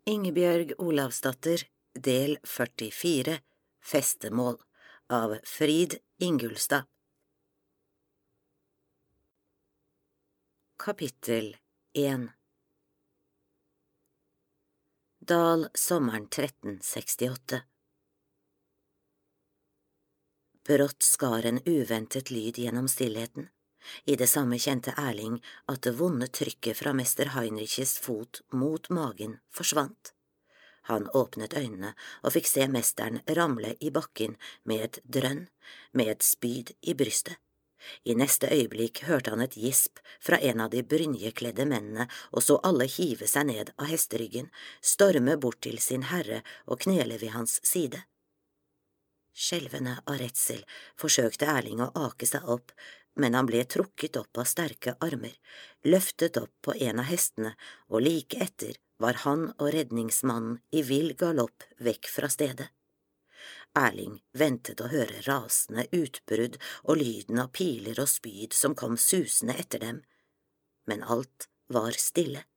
Ingebjørg Olavsdatter, del 44, Festemål, av Frid Ingulstad. Kapittel 1. Dal sommeren 1368. Brått skar en uventet lyd gjennom stillheten. I det samme kjente Erling at det vonde trykket fra mester Heinriches fot mot magen forsvant. Han åpnet øynene og fikk se mesteren ramle i bakken med et drønn, med et spyd i brystet. I neste øyeblikk hørte han et gisp fra en av de brynjekledde mennene og så alle hive seg ned av hesteryggen, storme bort til sin herre og knele ved hans side. Skjelvende av redsel forsøkte Erling å ake seg opp, men han ble trukket opp av sterke armer, løftet opp på en av hestene, og like etter var han og redningsmannen i vill galopp vekk fra stedet. Erling ventet å høre rasende utbrudd og lyden av piler og spyd som kom susende etter dem, men alt var stille.